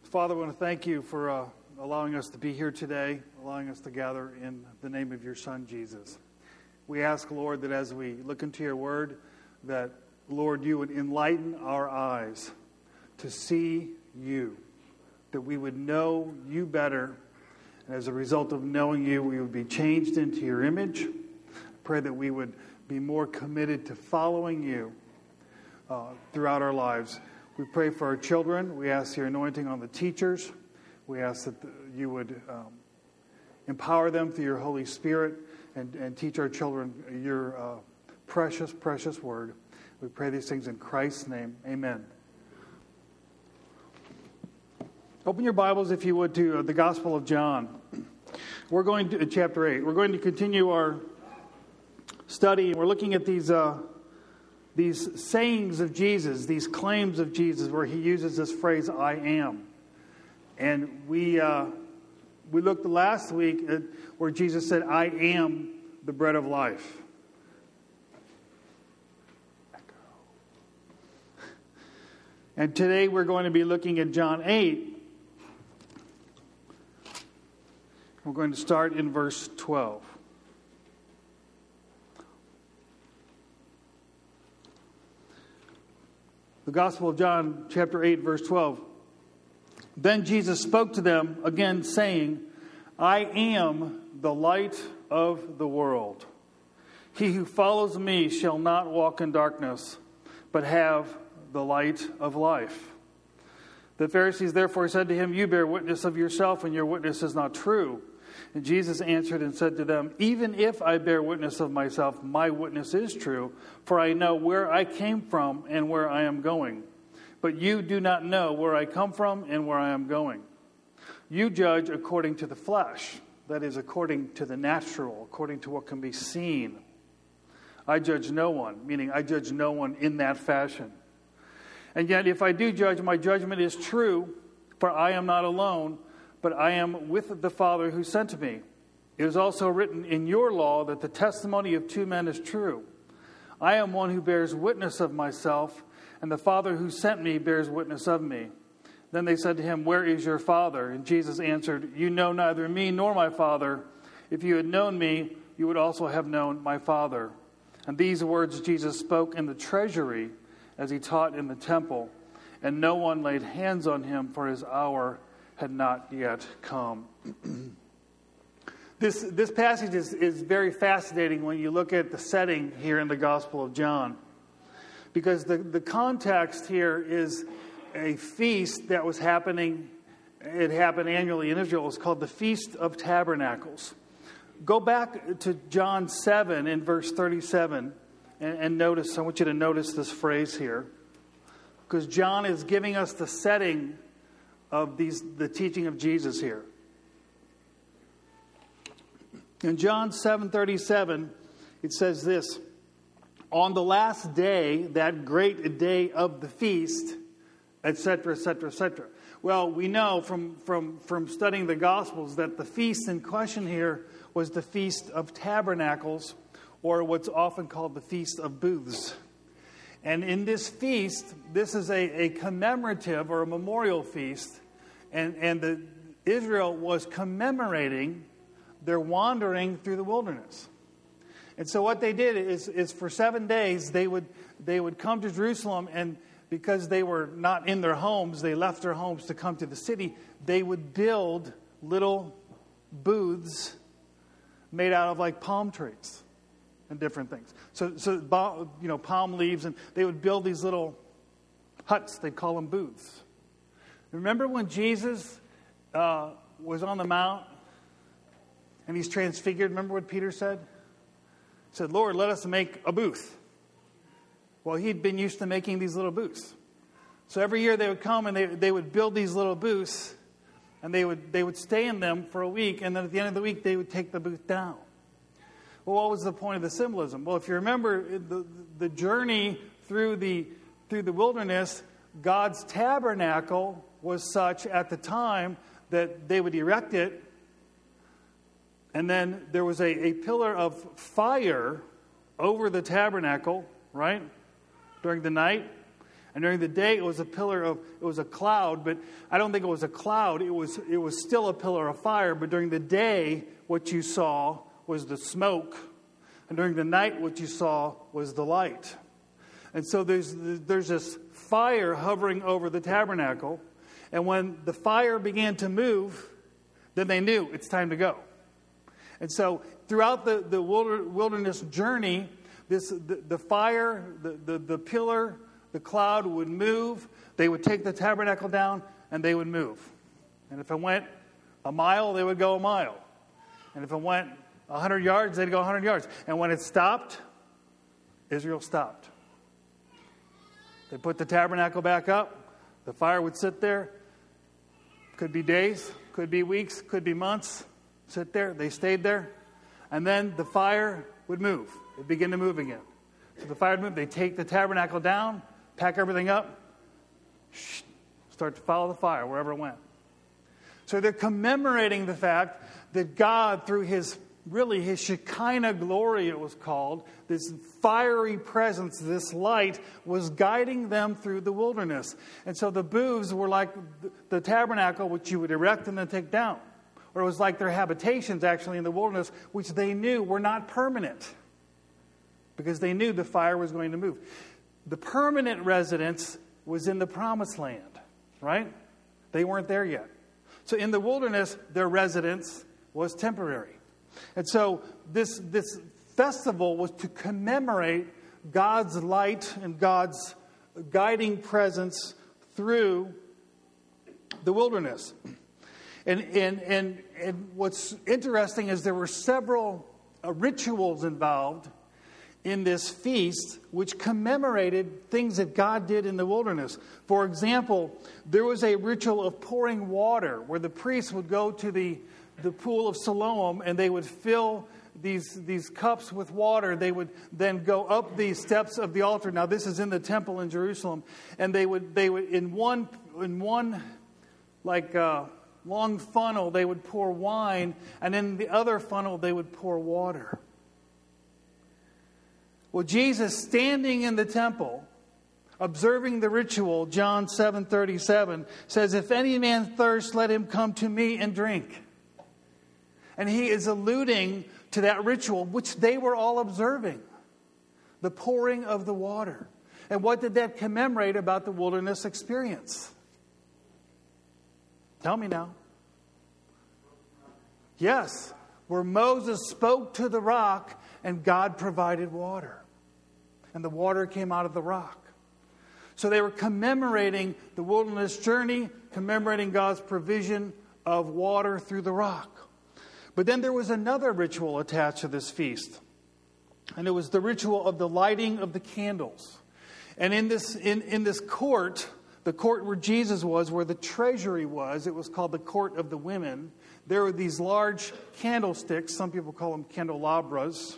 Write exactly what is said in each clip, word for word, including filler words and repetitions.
Father, I want to thank you for uh, allowing us to be here today, allowing us to gather in the name of your Son, Jesus. We ask, Lord, that as we look into your word, that, Lord, you would enlighten our eyes to see you, that we would know you better, and as a result of knowing you, we would be changed into your image. I pray that we would be more committed to following you uh, throughout our lives. We pray for our children. We ask your anointing on the teachers. We ask that you would um, empower them through your Holy Spirit and, and teach our children your uh, precious, precious word. We pray these things in Christ's name. Amen. Open your Bibles, if you would, to uh, the Gospel of John. We're going to uh, chapter eight. We're going to continue our study. We're looking at these uh, these sayings of Jesus, these claims of Jesus, where he uses this phrase, "I am." And we uh, we looked last week at where Jesus said, "I am the bread of life." And today we're going to be looking at John eight. We're going to start in verse twelve. The Gospel of John, chapter eight, verse twelve. Then Jesus spoke to them again, saying, "I am the light of the world. He who follows me shall not walk in darkness, but have the light of life." The Pharisees therefore said to him, "You bear witness of yourself, and your witness is not true." And Jesus answered and said to them, "Even if I bear witness of myself, my witness is true, for I know where I came from and where I am going. But you do not know where I come from and where I am going. You judge according to the flesh, that is, according to the natural, according to what can be seen. I judge no one," meaning I judge no one in that fashion. "And yet if I do judge, my judgment is true, for I am not alone, but I am with the Father who sent me. It is also written in your law that the testimony of two men is true. I am one who bears witness of myself, and the Father who sent me bears witness of me." Then they said to him, "Where is your Father?" And Jesus answered, "You know neither me nor my Father. If you had known me, you would also have known my Father." And these words Jesus spoke in the treasury as he taught in the temple, and no one laid hands on him, for his hour had not yet come. This this passage is, is very fascinating when you look at the setting here in the Gospel of John. Because the, the context here is a feast that was happening, it happened annually in Israel. It was called the Feast of Tabernacles. Go back to John seven in verse thirty-seven and, and notice, I want you to notice this phrase here. Because John is giving us the setting of these the teaching of Jesus here. In John seven thirty-seven, it says this: "On the last day, that great day of the feast," et cetera, et cetera, et cetera. Well, we know from, from, from studying the Gospels that the feast in question here was the Feast of Tabernacles, or what's often called the Feast of Booths. And in this feast, this is a, a commemorative or a memorial feast, and, and the, Israel was commemorating their wandering through the wilderness. And so what they did is, is for seven days, they would they would come to Jerusalem, and because they were not in their homes, they left their homes to come to the city, they would build little booths made out of like palm trees and different things. So, so you know, palm leaves, and they would build these little huts. They'd call them booths. Remember when Jesus uh, was on the mount and he's transfigured? Remember what Peter said? He said, "Lord, let us make a booth." Well, he'd been used to making these little booths. So every year they would come and they, they would build these little booths, and they would they would stay in them for a week, and then at the end of the week they would take the booth down. Well, what was the point of the symbolism? Well, if you remember the, the journey through the through the wilderness, God's tabernacle was such at the time that they would erect it, and then there was a, a pillar of fire over the tabernacle, right, during the night. And during the day, it was a pillar of, it was a cloud, but I don't think it was a cloud. It was, it was still a pillar of fire. But during the day, what you saw was the smoke. And during the night, what you saw was the light. And so there's, there's this fire hovering over the tabernacle. And when the fire began to move, then they knew it's time to go. And so throughout the, the wilderness journey, this the, the fire, the, the, the pillar, the cloud would move. They would take the tabernacle down and they would move. And if it went a mile, they would go a mile. And if it went one hundred yards, they'd go one hundred yards. And when it stopped, Israel stopped. They put the tabernacle back up. The fire would sit there. Could be days, could be weeks, could be months. Sit there. They stayed there. And then the fire would move. It began to move again. So the fire would move. They take the tabernacle down, pack everything up, start to follow the fire wherever it went. So they're commemorating the fact that God, through his, really his Shekinah glory, it was called, this fiery presence, this light, was guiding them through the wilderness. And so the booths were like the tabernacle, which you would erect and then take down. Or it was like their habitations, actually, in the wilderness, which they knew were not permanent, because they knew the fire was going to move. The permanent residence was in the promised land, right? They weren't there yet. So in the wilderness, their residence was temporary. And so this, this festival was to commemorate God's light and God's guiding presence through the wilderness. And, and, and, and what's interesting is there were several uh, rituals involved in this feast which commemorated things that God did in the wilderness. For example, there was a ritual of pouring water where the priests would go to the, the pool of Siloam and they would fill these, these cups with water. They would then go up the steps of the altar. Now this is in the temple in Jerusalem. And they would, they would in one, in one like uh, long funnel, they would pour wine. And in the other funnel, they would pour water. Well, Jesus, standing in the temple, observing the ritual, John seven thirty-seven, says, "If any man thirst, let him come to me and drink." And he is alluding to that ritual, which they were all observing, the pouring of the water. And what did that commemorate about the wilderness experience? Tell me now. Yes, where Moses spoke to the rock and God provided water. And the water came out of the rock. So they were commemorating the wilderness journey, commemorating God's provision of water through the rock. But then there was another ritual attached to this feast. And it was the ritual of the lighting of the candles. And in this, in, in this court, the court where Jesus was, where the treasury was, it was called the court of the women. There were these large candlesticks. Some people call them candelabras.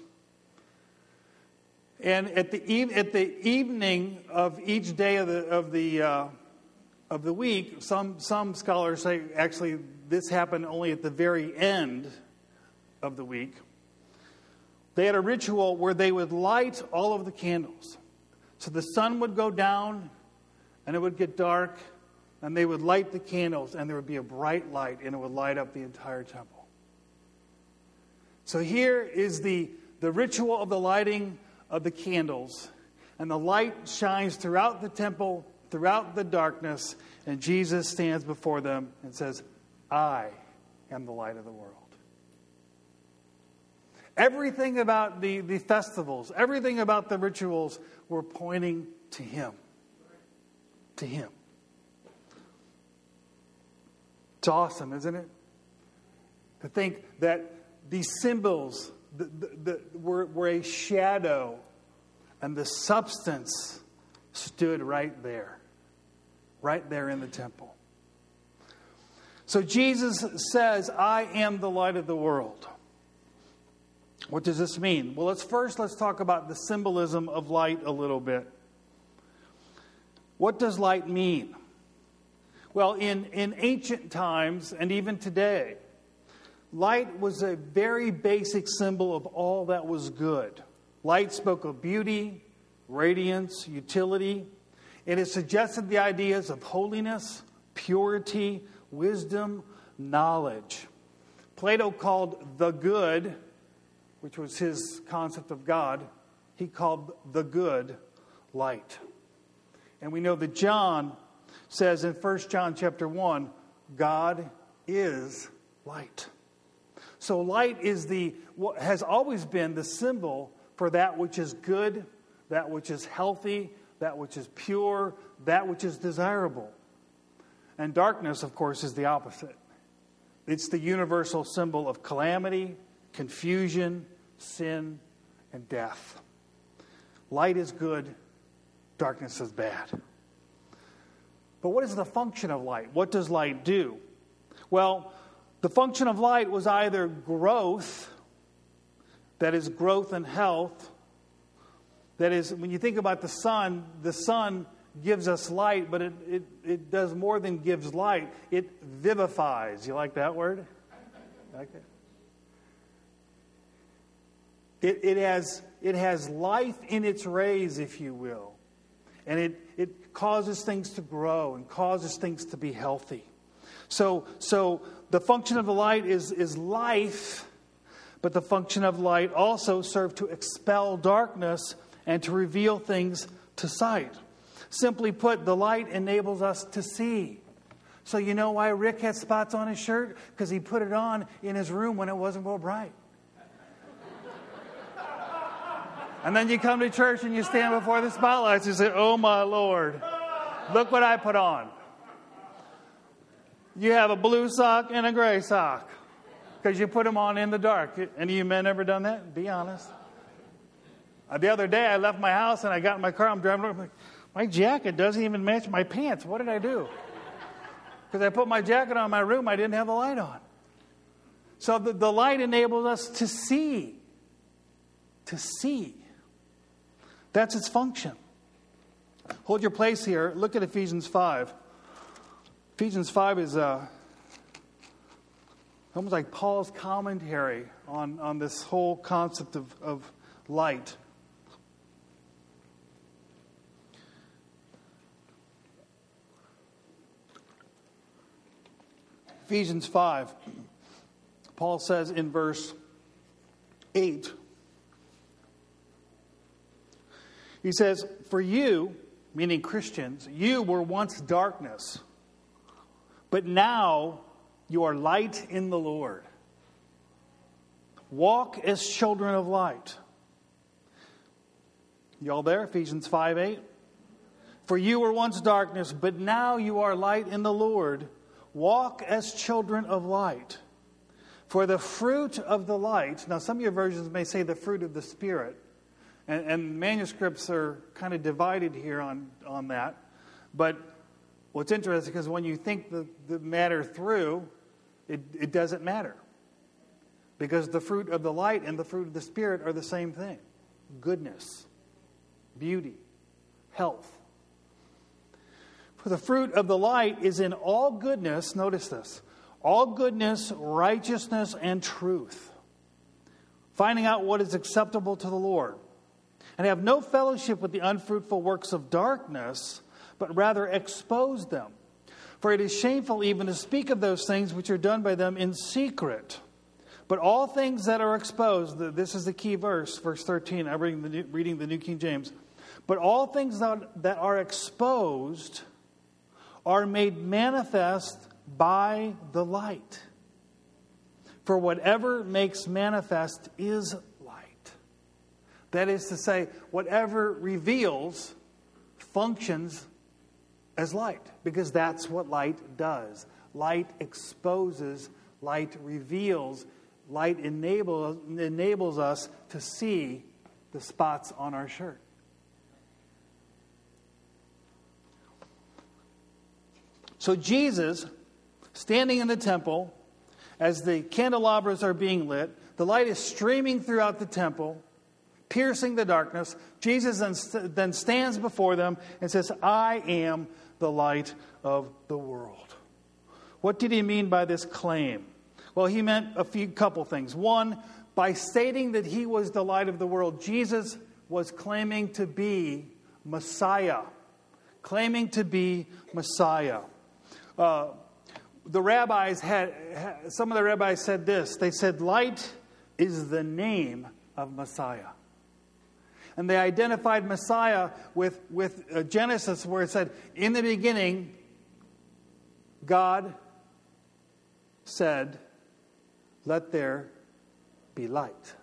And at the eve- at the evening of each day of the of the uh, of the week, some some scholars say actually this happened only at the very end of the week. They had a ritual where they would light all of the candles. So the sun would go down, and it would get dark, and they would light the candles, and there would be a bright light, and it would light up the entire temple. So here is the the ritual of the lighting of the candles, and the light shines throughout the temple, throughout the darkness, and Jesus stands before them and says, "I am the light of the world." Everything about the, the festivals, everything about the rituals were pointing to Him. To Him. It's awesome, isn't it? To think that these symbols The, the, the, were, were a shadow, and the substance stood right there, right there in the temple. So Jesus says, "I am the light of the world." What does this mean? Well, let's first let's talk about the symbolism of light a little bit. What does light mean? Well, in, in ancient times, and even today, light was a very basic symbol of all that was good. Light spoke of beauty, radiance, utility. It has suggested the ideas of holiness, purity, wisdom, knowledge. Plato called the good, which was his concept of God, he called the good light. And we know that John says in First John chapter one, God is light. So light is the has always been the symbol for that which is good, that which is healthy, that which is pure, that which is desirable. And darkness, of course, is the opposite. It's the universal symbol of calamity, confusion, sin, and death. Light is good, darkness is bad. But what is the function of light? What does light do? Well, the function of light was either growth, that is growth and health. That is, when you think about the sun, the sun gives us light, but it, it, it does more than gives light. It vivifies. You like that word? Like that? It, it, has, it has life in its rays, if you will. And it, it causes things to grow and causes things to be healthy. So, so the function of the light is, is life, but the function of light also serves to expel darkness and to reveal things to sight. Simply put, the light enables us to see. So you know why Rick had spots on his shirt? Because he put it on in his room when it wasn't real bright. And then you come to church and you stand before the spotlights and say, oh my Lord, look what I put on. You have a blue sock and a gray sock because you put them on in the dark. Any of you men ever done that? Be honest. Uh, the other day I left my house and I got in my car. I'm driving over. I'm like, my jacket doesn't even match my pants. What did I do? Because I put my jacket on in my room. I didn't have the light on. So the, the light enables us to see. To see. That's its function. Hold your place here. Look at Ephesians five. Ephesians five is uh, almost like Paul's commentary on, on this whole concept of, of light. Ephesians five, Paul says in verse eight, he says, for you, meaning Christians, you were once darkness, but now you are light in the Lord. Walk as children of light. Y'all there? Ephesians five eight. For you were once darkness, but now you are light in the Lord. Walk as children of light. For the fruit of the light, now some of your versions may say the fruit of the Spirit. And, and manuscripts are kind of divided here on, on that. But what's interesting is when you think the, the matter through, it, it doesn't matter. Because the fruit of the light and the fruit of the Spirit are the same thing. Goodness, beauty, health. For the fruit of the light is in all goodness, notice this, all goodness, righteousness, and truth. Finding out what is acceptable to the Lord. And have no fellowship with the unfruitful works of darkness, but rather expose them. For it is shameful even to speak of those things which are done by them in secret. But all things that are exposed, this is the key verse, verse thirteen, I'm reading the New, reading the New King James. But all things that, that are exposed are made manifest by the light. For whatever makes manifest is light. That is to say, whatever reveals functions as light, because that's what light does. Light exposes, light reveals, light enables, enables us to see the spots on our shirt. So Jesus, standing in the temple, as the candelabras are being lit, the light is streaming throughout the temple, piercing the darkness. Jesus then, st- then stands before them and says, I am the light of the world. What did he mean by this claim? Well, he meant a few couple things. One, by stating that he was the light of the world, Jesus was claiming to be Messiah, claiming to be Messiah. Uh, the rabbis had, some of the rabbis said this. They said, light is the name of Messiah. And they identified Messiah with, with uh, Genesis, where it said, in the beginning, God said, let there be light.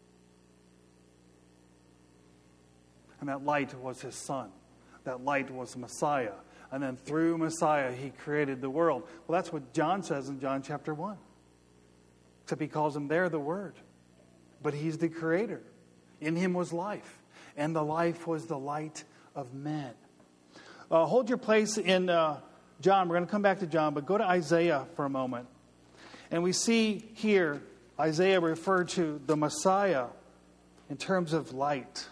And that light was his son. That light was Messiah. And then through Messiah, he created the world. Well, that's what John says in John chapter one. Except he calls him there the Word. But he's the creator. In him was life. And the life was the light of men. Uh, hold your place in uh, John. We're going to come back to John, but go to Isaiah for a moment. And we see here Isaiah referred to the Messiah in terms of light.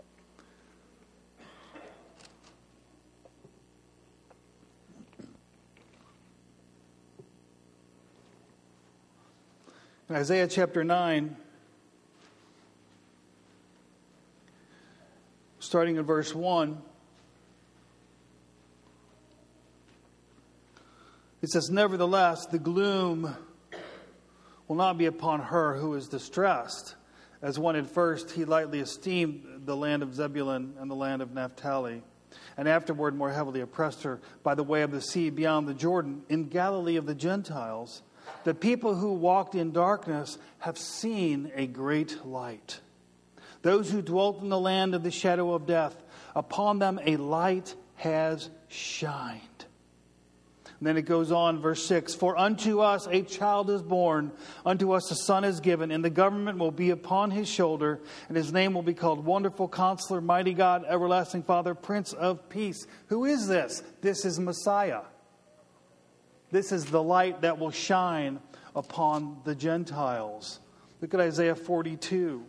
In Isaiah chapter nine, starting in verse one, it says, nevertheless, the gloom will not be upon her who is distressed, as when at first he lightly esteemed the land of Zebulun and the land of Naphtali, and afterward more heavily oppressed her by the way of the sea beyond the Jordan, in Galilee of the Gentiles. The people who walked in darkness have seen a great light. Those who dwelt in the land of the shadow of death, upon them a light has shined. And then it goes on, verse six, for unto us a child is born, unto us a son is given, and the government will be upon his shoulder, and his name will be called Wonderful Counselor, Mighty God, Everlasting Father, Prince of Peace. Who is this? This is Messiah. This is the light that will shine upon the Gentiles. Look at Isaiah forty-two.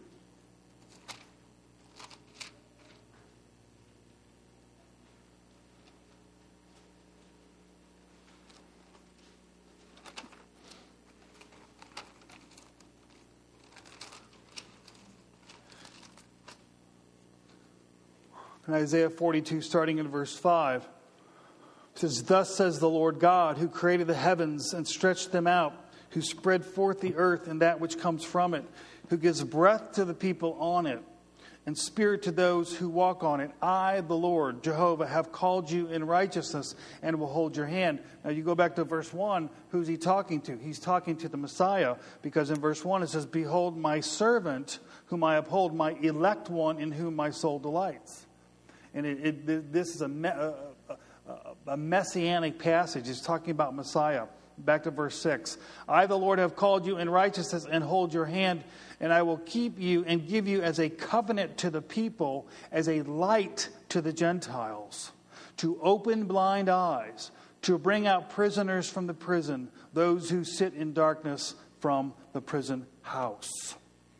In Isaiah forty-two, starting in verse five. It says, thus says the Lord God, who created the heavens and stretched them out, who spread forth the earth and that which comes from it, who gives breath to the people on it, and spirit to those who walk on it. I, the Lord, Jehovah, have called you in righteousness and will hold your hand. Now you go back to verse one, who's he talking to? He's talking to the Messiah, because in verse one it says, behold my servant, whom I uphold, my elect one, in whom my soul delights. And it, it, this is a... a A messianic passage. It's talking about Messiah. Back to verse six. I, the Lord, have called you in righteousness and hold your hand, and I will keep you and give you as a covenant to the people, as a light to the Gentiles, to open blind eyes, to bring out prisoners from the prison, those who sit in darkness from the prison house.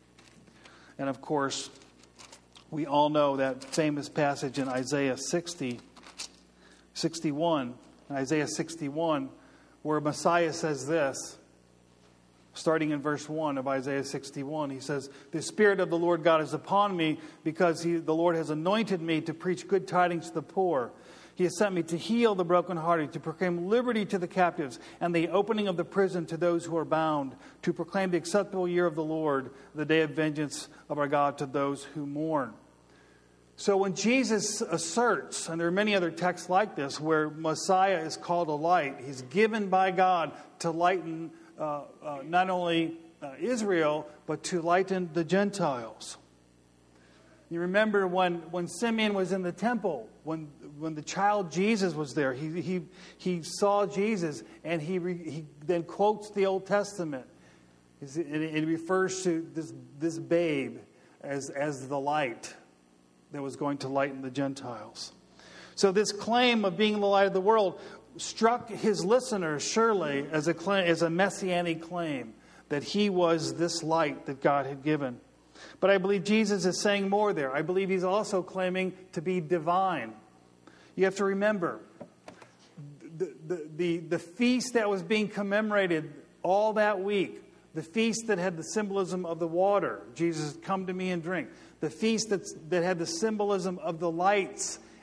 And of course, we all know that famous passage in Isaiah sixty, sixty-one, Isaiah sixty-one, where Messiah says this, starting in verse one of Isaiah sixty-one. He says, the Spirit of the Lord God is upon me, because he, the Lord has anointed me to preach good tidings to the poor. He has sent me to heal the brokenhearted, to proclaim liberty to the captives, and the opening of the prison to those who are bound, to proclaim the acceptable year of the Lord, the day of vengeance of our God to those who mourn. So when Jesus asserts, and there are many other texts like this, where Messiah is called a light, he's given by God to lighten uh, uh, not only uh, Israel, but to lighten the Gentiles. You remember when, when Simeon was in the temple, when when the child Jesus was there, he he he saw Jesus, and he re, he then quotes the Old Testament. It, it refers to this this babe as as the light that was going to lighten the Gentiles. So this claim of being the light of the world struck his listeners surely as a claim, as a messianic claim, that he was this light that God had given. But I believe Jesus is saying more there. I believe he's also claiming to be divine. You have to remember, the, the, the, the feast that was being commemorated all that week, the feast that had the symbolism of the water, Jesus, come to me and drink. The feast that's, that had the symbolism of the lights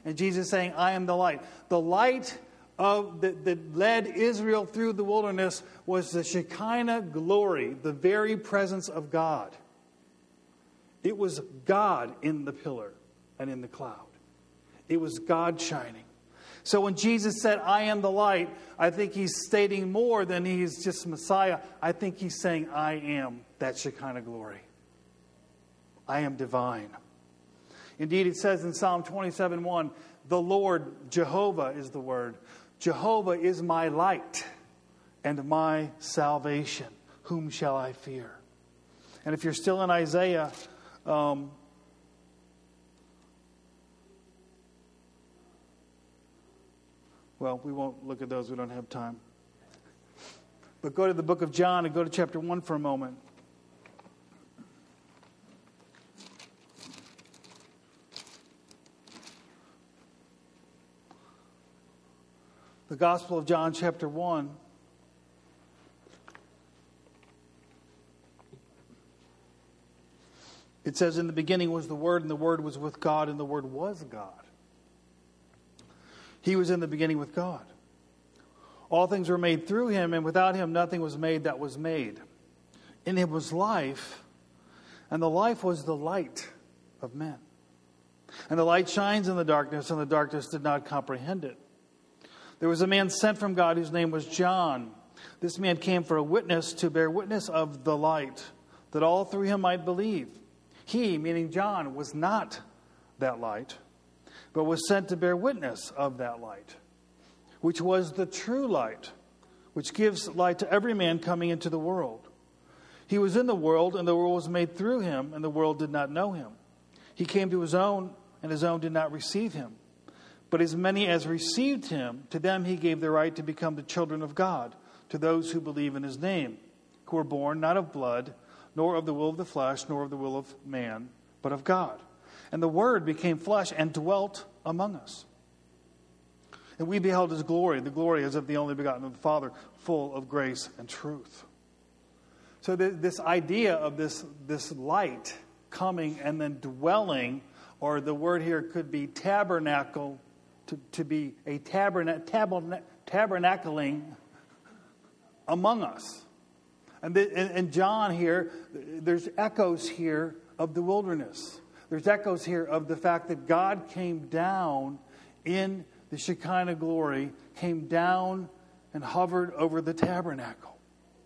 And Jesus saying, I am the light. The light of the, that led Israel through the wilderness was the Shekinah glory, the very presence of God. It was God in the pillar and in the cloud. It was God shining. So when Jesus said, I am the light, I think he's stating more than he's just Messiah. I think he's saying, I am that Shekinah glory. I am divine. Indeed, it says in Psalm twenty-seven one, the Lord, Jehovah is the word. Jehovah is my light and my salvation. Whom shall I fear? And if you're still in Isaiah, um, well, we won't look at those. We don't have time. But go to the book of John and go to chapter one for a moment. The Gospel of John, chapter one. It says, in the beginning was the Word, and the Word was with God, and the Word was God. He was in the beginning with God. All things were made through him, and without him nothing was made that was made. In him was life, and the life was the light of men. And the light shines in the darkness, and the darkness did not comprehend it. There was a man sent from God whose name was John. This man came for a witness, to bear witness of the light, that all through him might believe. He, meaning John, was not that light, but was sent to bear witness of that light, which was the true light, which gives light to every man coming into the world. He was in the world, and the world was made through him, and the world did not know him. He came to his own, and his own did not receive him. But as many as received him, to them he gave the right to become the children of God, to those who believe in his name, who were born not of blood, nor of the will of the flesh, nor of the will of man, but of God. And the Word became flesh and dwelt among us. And we beheld his glory, the glory as of the only begotten of the Father, full of grace and truth. So th- this idea of this, this light coming and then dwelling, or the word here could be tabernacle, to, to be a taberna- taberna- tabernacling among us. And, the, and, and John here, there's echoes here of the wilderness. There's echoes here of the fact that God came down in the Shekinah glory, came down and hovered over the tabernacle.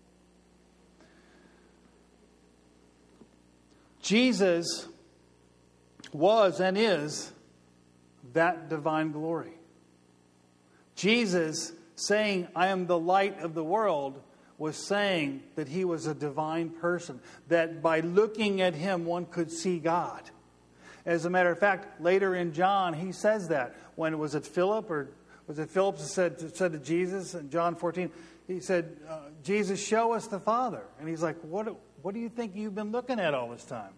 Jesus was and is that divine glory. Jesus saying, I am the light of the world, was saying that he was a divine person, that by looking at him one could see God. As a matter of fact, later in John, he says that. When was it Philip, or was it Philip who said, said to Jesus in John fourteen, he said, uh, Jesus, show us the Father. And he's like, what, what do you think you've been looking at all this time?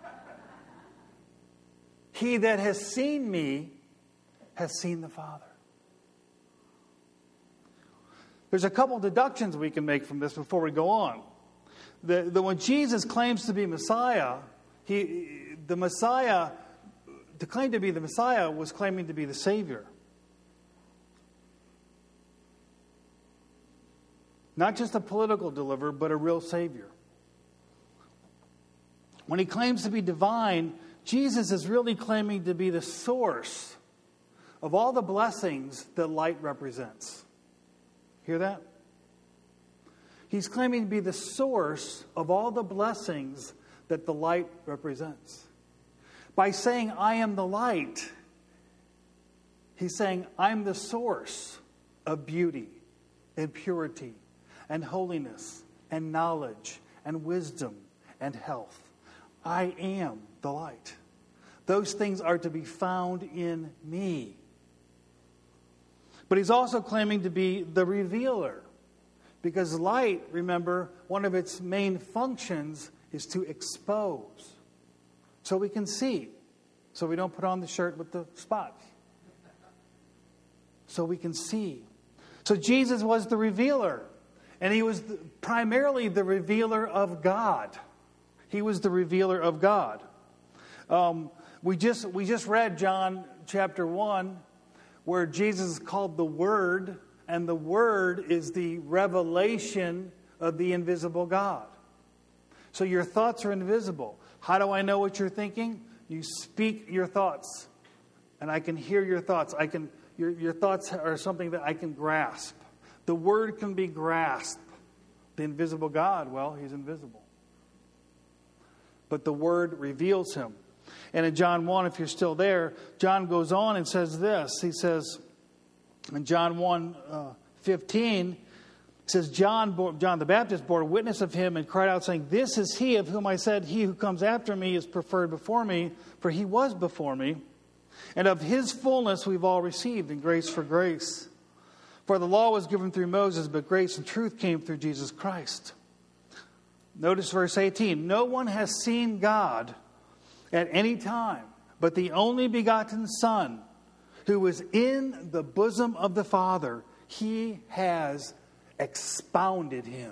He that has seen me has seen the Father. There's a couple of deductions we can make from this before we go on. The, the, when Jesus claims to be Messiah, he, the Messiah, to claim to be the Messiah was claiming to be the Savior. Not just a political deliverer, but a real Savior. When he claims to be divine, Jesus is really claiming to be the source of all the blessings that light represents. Hear that? He's claiming to be the source of all the blessings that the light represents. By saying, I am the light, he's saying, I'm the source of beauty and purity and holiness and knowledge and wisdom and health. I am the light. Those things are to be found in me. But he's also claiming to be the revealer. Because light, remember, one of its main functions is to expose. So we can see. So we don't put on the shirt with the spots. So we can see. So Jesus was the revealer. And he was the, primarily the revealer of God. He was the revealer of God. Um, we just we just read John chapter one, where Jesus is called the Word, and the Word is the revelation of the invisible God. So your thoughts are invisible. How do I know what you're thinking? You speak your thoughts, and I can hear your thoughts. I can your your thoughts are something that I can grasp. The Word can be grasped. The invisible God, well, He's invisible. But the Word reveals Him. And in John one, if you're still there, John goes on and says this. He says, in John one, uh, fifteen, it says, John, John the Baptist bore witness of Him and cried out, saying, "This is He of whom I said, He who comes after me is preferred before me, for He was before me. And of His fullness we've all received, and grace for grace. For the law was given through Moses, but grace and truth came through Jesus Christ." Notice verse eighteen. "No one has seen God at any time, but the only begotten Son, who is in the bosom of the Father, He has expounded Him."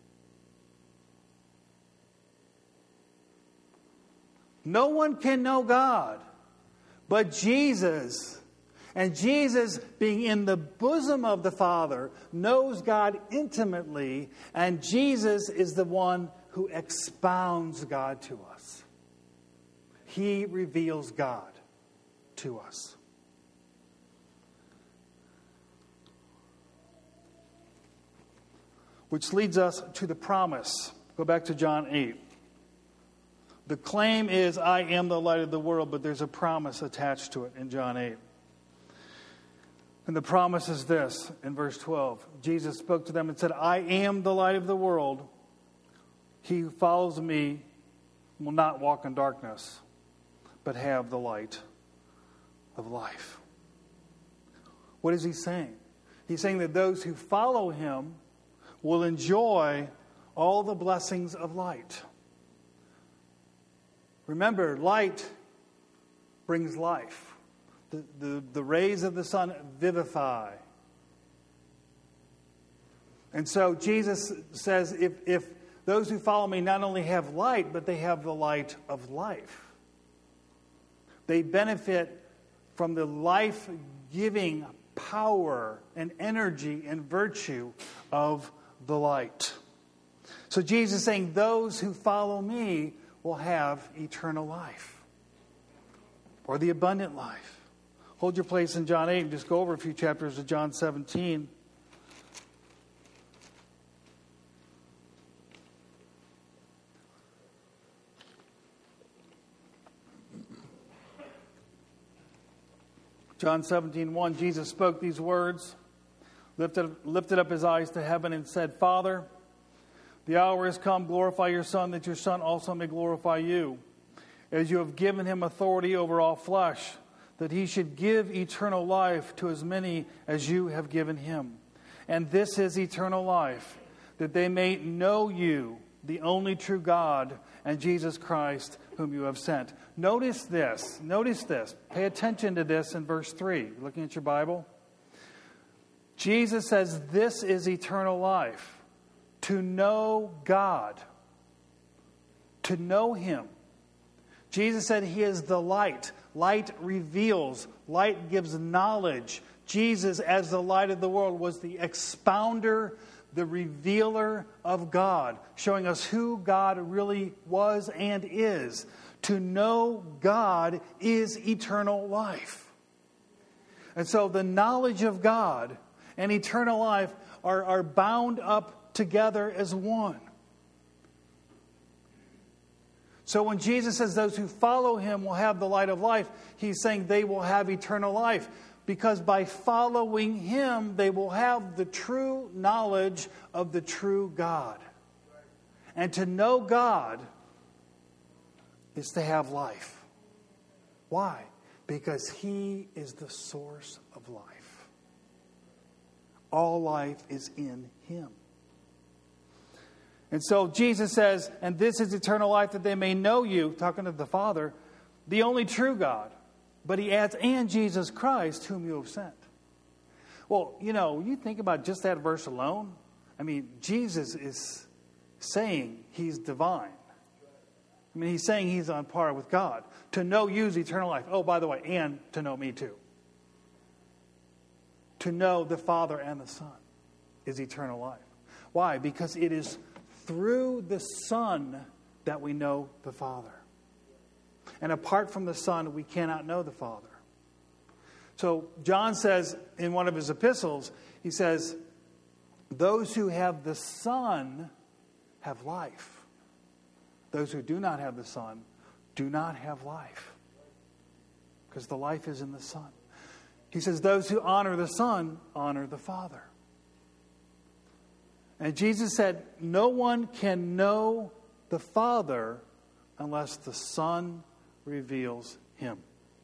No one can know God but Jesus. And Jesus, being in the bosom of the Father, knows God intimately, and Jesus is the one who expounds God to us. He reveals God to us. Which leads us to the promise. Go back to John eight. The claim is, "I am the light of the world," but there's a promise attached to it in John eight. And the promise is this, in verse twelve. Jesus spoke to them and said, "I am the light of the world. He who follows me will not walk in darkness, but have the light of life." What is he saying? He's saying that those who follow him will enjoy all the blessings of light. Remember, light brings life. The, the, the rays of the sun vivify. And so Jesus says, if, if those who follow me not only have light, but they have the light of life. They benefit from the life-giving power and energy and virtue of the light. So Jesus is saying, those who follow me will have eternal life, or the abundant life. Hold your place in John eight and just go over a few chapters of John seventeen. John seventeen one, Jesus spoke these words, lifted, lifted up his eyes to heaven and said, "Father, the hour has come, glorify your Son, that your Son also may glorify you, as you have given him authority over all flesh, that he should give eternal life to as many as you have given him. And this is eternal life, that they may know you, the only true God, and Jesus Christ, whom you have sent." Notice this. Notice this. Pay attention to this in verse three. Looking at your Bible. Jesus says, this is eternal life. To know God. To know him. Jesus said he is the light. Light reveals. Light gives knowledge. Jesus, as the light of the world, was the expounder, the revealer of God, showing us who God really was and is. To know God is eternal life. And so the knowledge of God and eternal life are, are bound up together as one. So when Jesus says those who follow him will have the light of life, he's saying they will have eternal life. Because by following him, they will have the true knowledge of the true God. And to know God is to have life. Why? Because he is the source of life. All life is in him. And so Jesus says, and this is eternal life, that they may know you, talking to the Father, the only true God. But he adds, and Jesus Christ, whom you have sent. Well, you know, you think about just that verse alone. I mean, Jesus is saying he's divine. I mean, he's saying he's on par with God. To know you is eternal life. Oh, by the way, and to know me too. To know the Father and the Son is eternal life. Why? Because it is through the Son that we know the Father. And apart from the Son, we cannot know the Father. So John says in one of his epistles, he says, those who have the Son have life. Those who do not have the Son do not have life. Because the life is in the Son. He says, those who honor the Son honor the Father. And Jesus said, no one can know the Father unless the Son reveals him.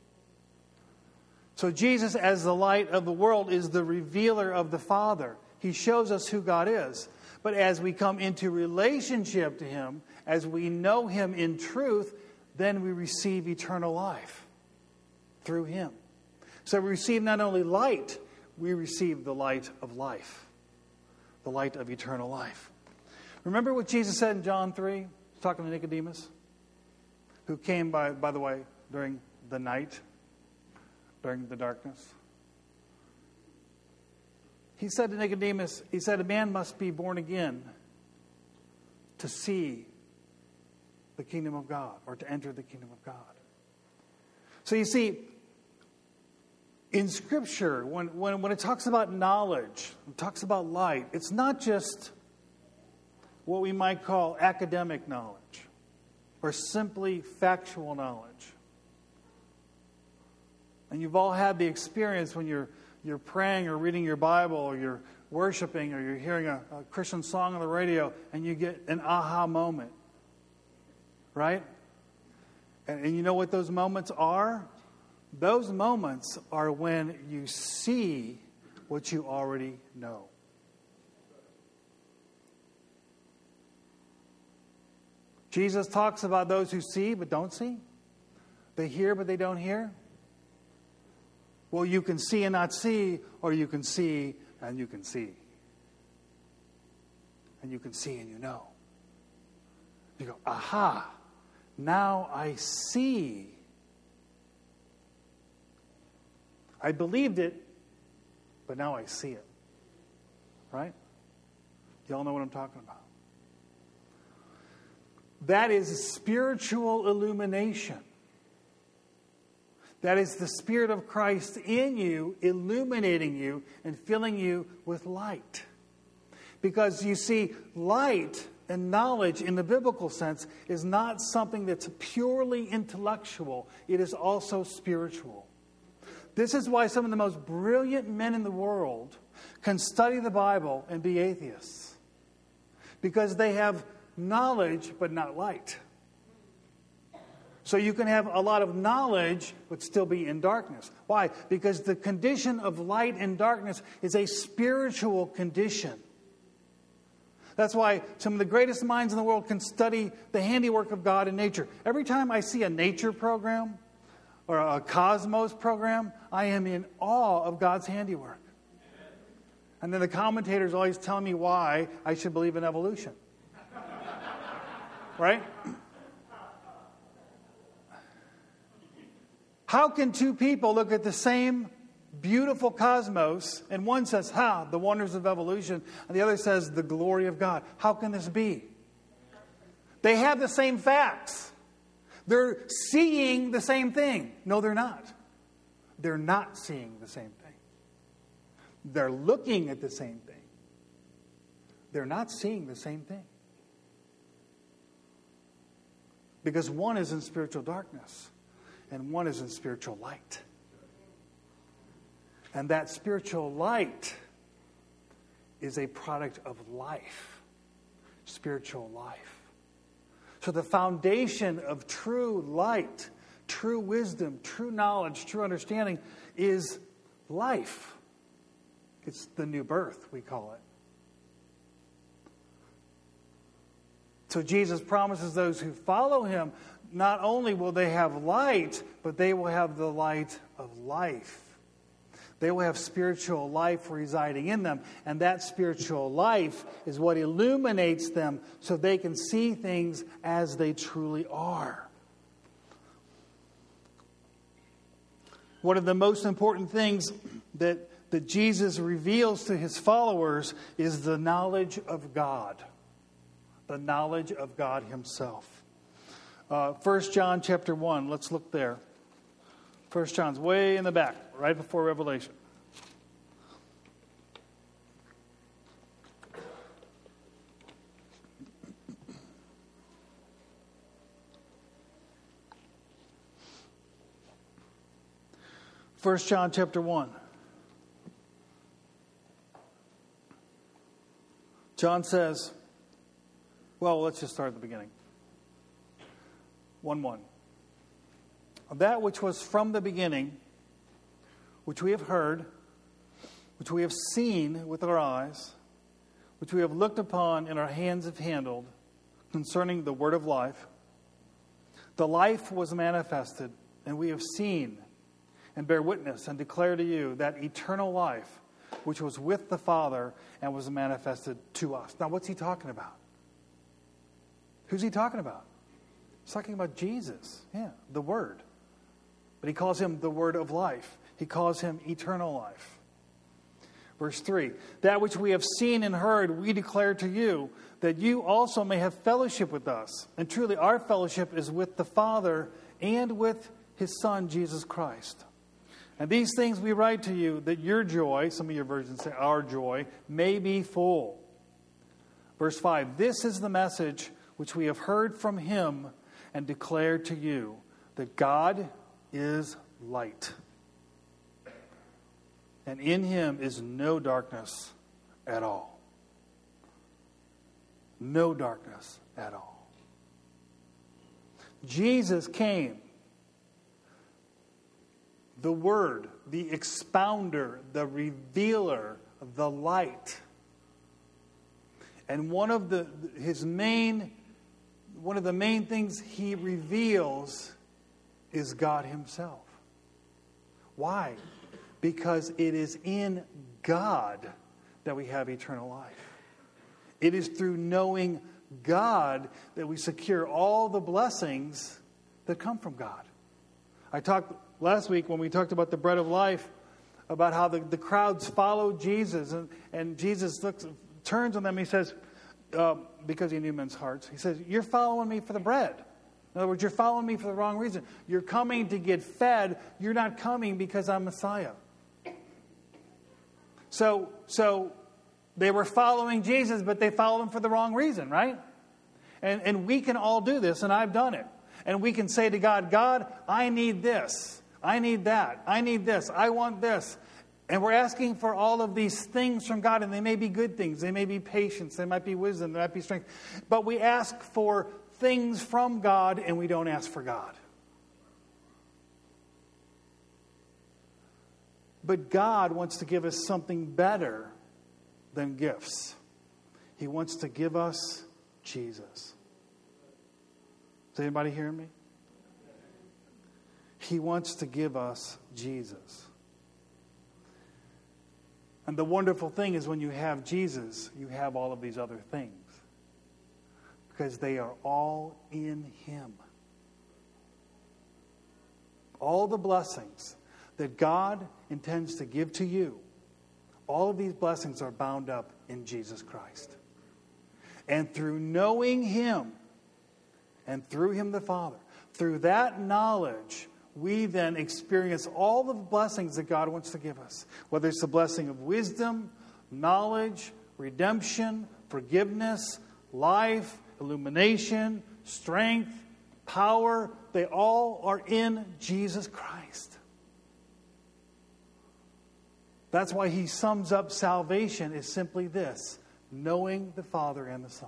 So Jesus, as the light of the world, is the revealer of the Father. He shows us who God is. But as we come into relationship to him, as we know him in truth, then we receive eternal life through him. So we receive not only light, we receive the light of life, the light of eternal life. Remember what Jesus said in John three, talking to Nicodemus, who came, by, by the way, during the night, during the darkness. He said to Nicodemus, he said, a man must be born again to see the kingdom of God, or to enter the kingdom of God. So you see, in Scripture, when, when, when it talks about knowledge, it talks about light, it's not just what we might call academic knowledge or simply factual knowledge. And you've all had the experience when you're you're praying or reading your Bible or you're worshiping or you're hearing a, a Christian song on the radio and you get an aha moment. Right? And, and you know what those moments are? Those moments are when you see what you already know. Jesus talks about those who see but don't see. They hear but they don't hear. Well, you can see and not see, or you can see and you can see. And you can see and you know. You go, aha, now I see. I believed it, but now I see it. Right? Y'all know what I'm talking about. That is spiritual illumination. That is the Spirit of Christ in you, illuminating you and filling you with light. Because you see, light and knowledge in the biblical sense is not something that's purely intellectual. It is also spiritual. This is why some of the most brilliant men in the world can study the Bible and be atheists. Because they have knowledge but not light. So you can have a lot of knowledge but still be in darkness. Why? Because the condition of light and darkness is a spiritual condition. That's why some of the greatest minds in the world can study the handiwork of God in nature. Every time I see a nature program or a cosmos program, I am in awe of God's handiwork. And then the commentators always tell me why I should believe in evolution. Right? How can two people look at the same beautiful cosmos and one says, ha, the wonders of evolution, and the other says, the glory of God? How can this be? They have the same facts. They're seeing the same thing. No, they're not. They're not seeing the same thing. They're looking at the same thing. They're not seeing the same thing. Because one is in spiritual darkness. And one is in spiritual light. And that spiritual light is a product of life. Spiritual life. So the foundation of true light, true wisdom, true knowledge, true understanding is life. It's the new birth, we call it. So Jesus promises those who follow him, not only will they have light, but they will have the light of life. They will have spiritual life residing in them. And that spiritual life is what illuminates them so they can see things as they truly are. One of the most important things that, that Jesus reveals to his followers is the knowledge of God. The knowledge of God himself. Uh, First John chapter one, let's look there. First John's way in the back, right before Revelation. First John chapter one. John says, well, let's just start at the beginning. one one. That which was from the beginning, which we have heard, which we have seen with our eyes, which we have looked upon and our hands have handled, concerning the word of life. The life was manifested, and we have seen and bear witness and declare to you that eternal life, which was with the Father and was manifested to us. Now, what's he talking about? Who's he talking about? He's talking about Jesus. Yeah, the Word. But he calls him the Word of life. He calls him eternal life. Verse three, that which we have seen and heard, we declare to you, that you also may have fellowship with us. And truly, our fellowship is with the Father and with his Son, Jesus Christ. And these things we write to you, that your joy, some of your versions say our joy, may be full. Verse five, this is the message which we have heard from him and declare to you, that God is light. And in him is no darkness at all. No darkness at all. Jesus came, the Word, the expounder, the revealer, the light. And one of the his main one of the main things he reveals is God himself. Why? Because it is in God that we have eternal life. It is through knowing God that we secure all the blessings that come from God. I talked last week when we talked about the bread of life, about how the, the crowds followed Jesus, and, and Jesus looks, turns on them and he says, uh, because he knew men's hearts, he says, you're following me for the bread. In other words, you're following me for the wrong reason. You're coming to get fed. You're not coming because I'm Messiah. So, so they were following Jesus, but they followed him for the wrong reason, right? And, and we can all do this, and I've done it. And we can say to God, God, I need this. I need that. I need this. I want this. And we're asking for all of these things from God, and they may be good things. They may be patience. They might be wisdom. They might be strength. But we ask for things from God, and we don't ask for God. But God wants to give us something better than gifts. He wants to give us Jesus. Is anybody hearing me? He wants to give us Jesus. And the wonderful thing is when you have Jesus, you have all of these other things. Because they are all in him. All the blessings that God intends to give to you, all of these blessings are bound up in Jesus Christ. And through knowing him, and through him the Father, through that knowledge, we then experience all the blessings that God wants to give us. Whether it's the blessing of wisdom, knowledge, redemption, forgiveness, life, illumination, strength, power, they all are in Jesus Christ. That's why he sums up salvation as simply this: knowing the Father and the Son.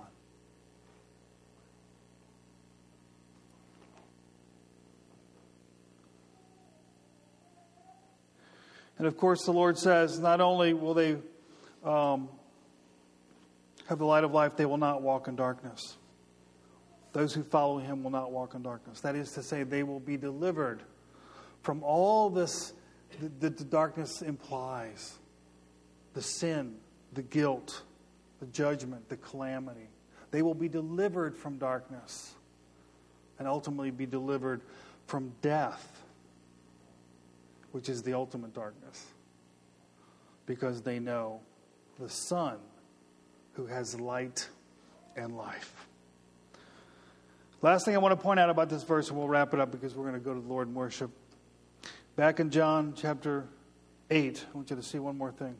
And of course, the Lord says, not only will they um, have the light of life, they will not walk in darkness. Those who follow him will not walk in darkness. That is to say, they will be delivered from all this that the darkness implies. The sin, the guilt, the judgment, the calamity. They will be delivered from darkness and ultimately be delivered from death, which is the ultimate darkness, because they know the Son who has light and life. Last thing I want to point out about this verse, and we'll wrap it up because we're going to go to the Lord in worship. Back in John chapter eight, I want you to see one more thing.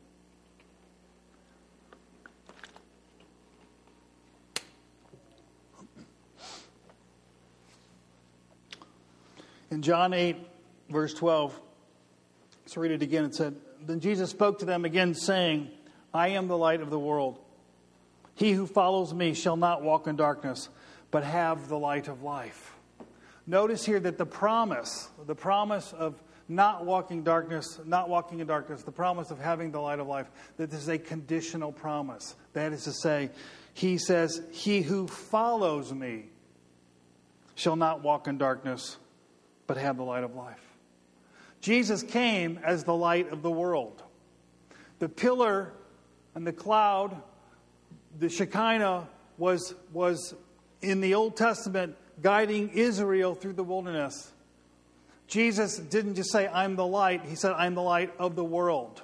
In John eight, verse twelve, let's read it again. It said, "Then Jesus spoke to them again, saying, I am the light of the world. He who follows me shall not walk in darkness, but have the light of life." Notice here that the promise, the promise of not walking darkness, not walking in darkness, the promise of having the light of life, that this is a conditional promise. That is to say, he says, he who follows me shall not walk in darkness, but have the light of life. Jesus came as the light of the world. The pillar and the cloud, the Shekinah, was, was in the Old Testament guiding Israel through the wilderness. Jesus didn't just say, I'm the light. He said, I'm the light of the world.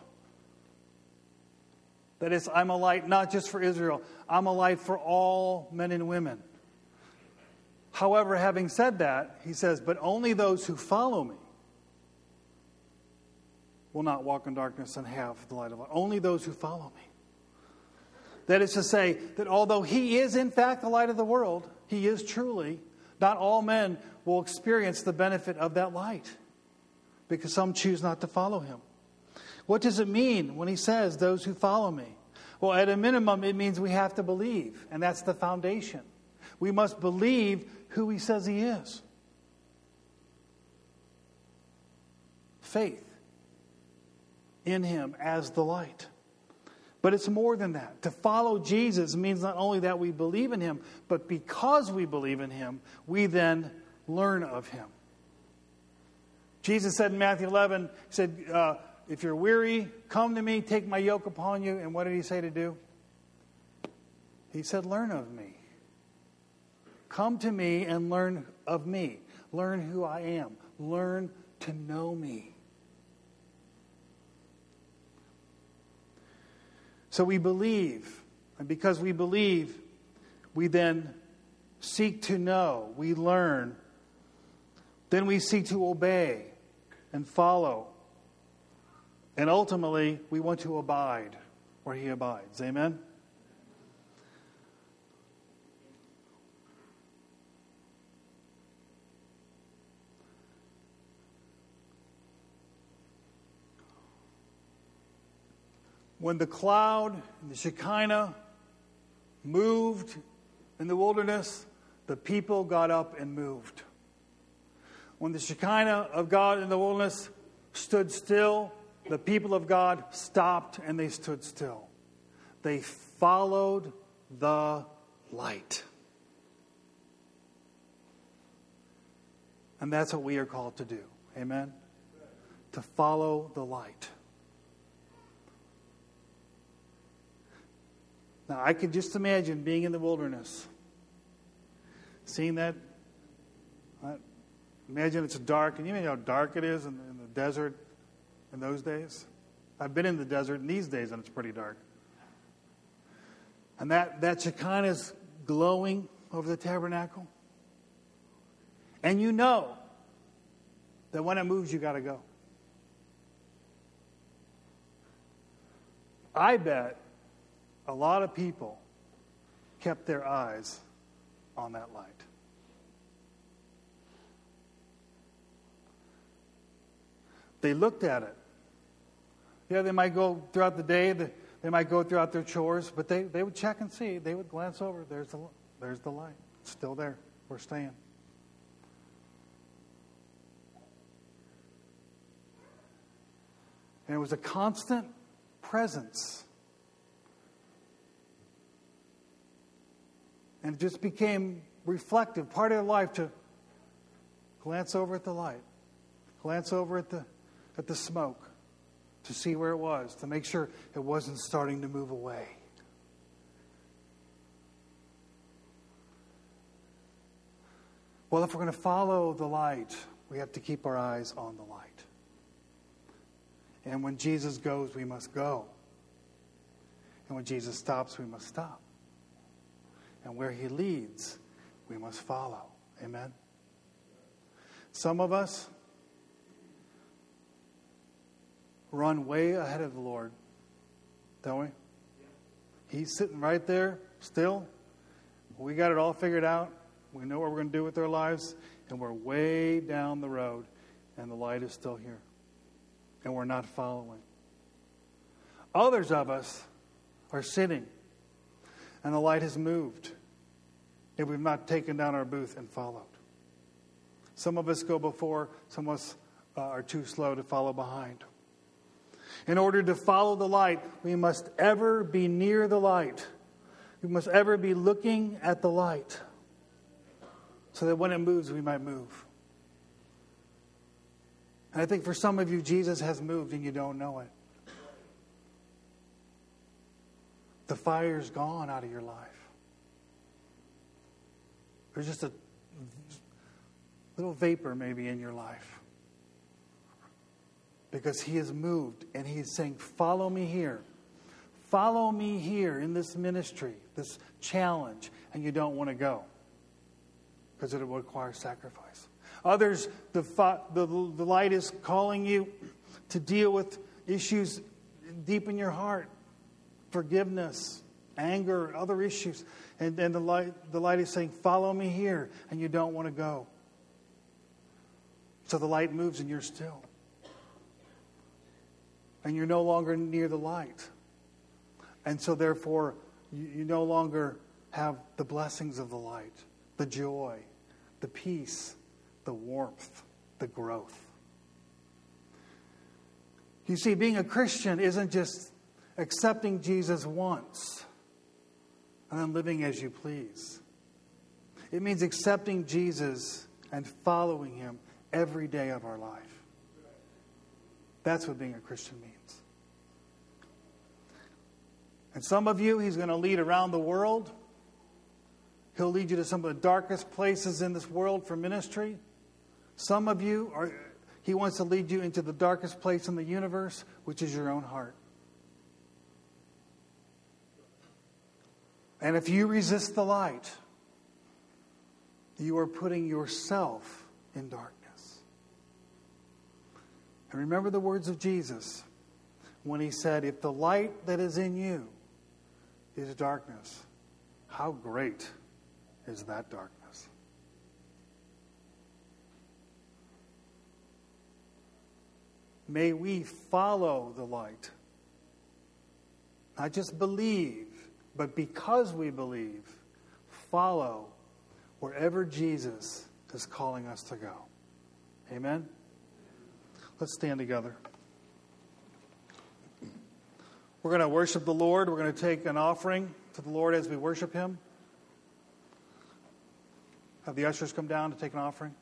That is, I'm a light not just for Israel. I'm a light for all men and women. However, having said that, he says, but only those who follow me will not walk in darkness and have the light of life. Only those who follow me. That is to say that although he is in fact the light of the world, he is truly, not all men will experience the benefit of that light because some choose not to follow him. What does it mean when he says those who follow me? Well, at a minimum, it means we have to believe, and that's the foundation. We must believe who he says he is. Faith in him as the light. But it's more than that. To follow Jesus means not only that we believe in him, but because we believe in him, we then learn of him. Jesus said in Matthew eleven, he said, uh, if you're weary, come to me, take my yoke upon you. And what did he say to do? He said, learn of me. Come to me and learn of me. Learn who I am. Learn to know me. So we believe. And because we believe, we then seek to know. We learn. Then we seek to obey and follow. And ultimately, we want to abide where he abides. Amen? When the cloud and the Shekinah moved in the wilderness, the people got up and moved. When the Shekinah of God in the wilderness stood still, the people of God stopped and they stood still. They followed the light. And that's what we are called to do. Amen? To follow the light. Now, I could just imagine being in the wilderness, seeing that. Uh, imagine it's dark, and you know how dark it is in, in the desert in those days? I've been in the desert in these days, and it's pretty dark. And that, that Shekinah is glowing over the tabernacle. And you know that when it moves, you got to go. I bet a lot of people kept their eyes on that light. They looked at it. Yeah, they might go throughout the day, they might go throughout their chores, but they, they would check and see. They would glance over. There's the, there's the light. It's still there. We're staying. And it was a constant presence. And it just became reflective, part of their life, to glance over at the light, glance over at the at the smoke to see where it was, to make sure it wasn't starting to move away. Well, if we're going to follow the light, we have to keep our eyes on the light. And when Jesus goes, we must go. And when Jesus stops, we must stop. And where he leads, we must follow. Amen? Some of us run way ahead of the Lord, don't we? He's sitting right there, still. We got it all figured out. We know what we're going to do with our lives. And we're way down the road. And the light is still here. And we're not following. Others of us are sitting. And the light has moved. And we've not taken down our booth and followed. Some of us go before. Some of us uh, are too slow to follow behind. In order to follow the light, we must ever be near the light. We must ever be looking at the light. So that when it moves, we might move. And I think for some of you, Jesus has moved and you don't know it. The fire's gone out of your life. There's just a little vapor maybe in your life. Because he has moved and he is saying, follow me here. Follow me here in this ministry, this challenge. And you don't want to go. Because it will require sacrifice. Others, the, the, the light is calling you to deal with issues deep in your heart. Forgiveness, anger, other issues. And, and the light, the light is saying, follow me here. And you don't want to go. So the light moves and you're still. And you're no longer near the light. And so therefore, you, you no longer have the blessings of the light. The joy, the peace, the warmth, the growth. You see, being a Christian isn't just accepting Jesus once and then living as you please. It means accepting Jesus and following him every day of our life. That's what being a Christian means. And some of you, he's going to lead around the world. He'll lead you to some of the darkest places in this world for ministry. Some of you, are, he wants to lead you into the darkest place in the universe, which is your own heart. And if you resist the light, you are putting yourself in darkness. And remember the words of Jesus when he said, if the light that is in you is darkness, how great is that darkness? May we follow the light. Not just believe, but because we believe, follow wherever Jesus is calling us to go. Amen? Let's stand together. We're going to worship the Lord. We're going to take an offering to the Lord as we worship him. Have the ushers come down to take an offering.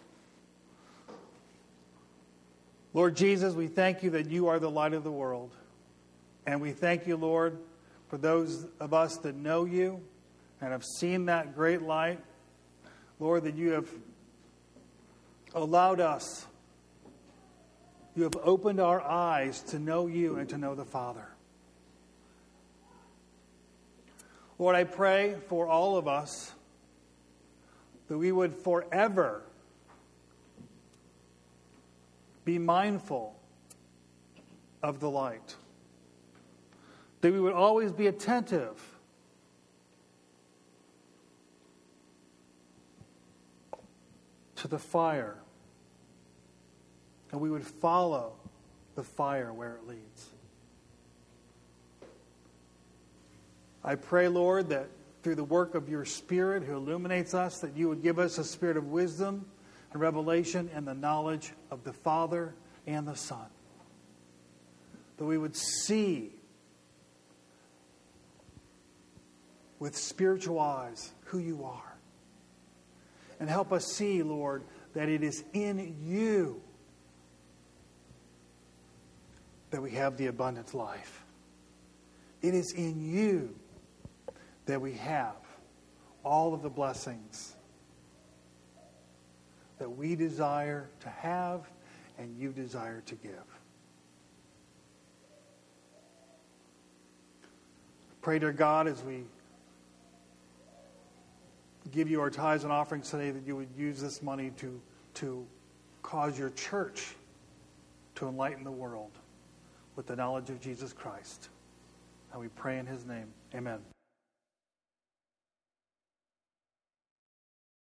Lord Jesus, we thank you that you are the light of the world. And we thank you, Lord, for those of us that know you and have seen that great light. Lord, that you have allowed us, you have opened our eyes to know you and to know the Father. Lord, I pray for all of us that we would forever be mindful of the light. That we would always be attentive to the fire. And we would follow the fire where it leads. I pray, Lord, that through the work of your Spirit who illuminates us, that you would give us a spirit of wisdom and revelation and the knowledge of the Father and the Son. That we would see with spiritual eyes who you are. And help us see, Lord, that it is in you that we have the abundant life. It is in you that we have all of the blessings that we desire to have and you desire to give. Pray, dear God, as we give you our tithes and offerings today, that you would use this money to, to cause your church to enlighten the world with the knowledge of Jesus Christ. And we pray in his name. Amen.